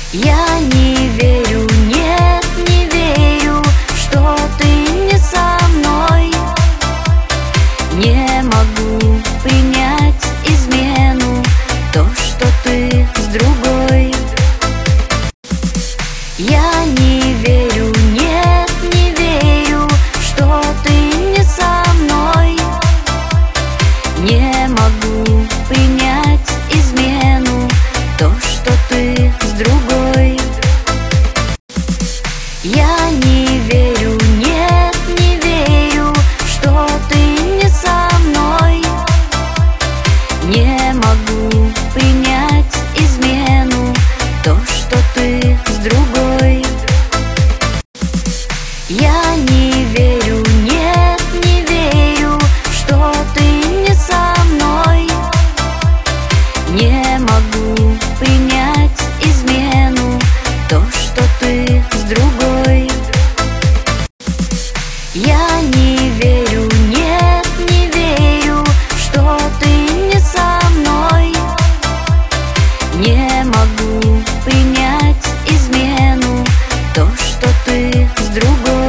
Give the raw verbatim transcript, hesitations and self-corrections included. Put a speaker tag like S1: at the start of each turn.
S1: Я не верю, нет, не верю, что ты не со мной. Не могу принять измену, то, что ты с другой. Я не верю, нет, не верю, что ты не со мной. Не могу принять измену, то, что ты с другой. Я не верю, нет, не верю, что ты не со мной. Не могу принять измену, то, что ты с другой. Я не верю, нет, не верю, что ты не со мной. Не могу принять измену, то, что ты с другой. Я не верю, нет, не верю, что ты не со мной. Не могу принять измену, то, что ты с другой.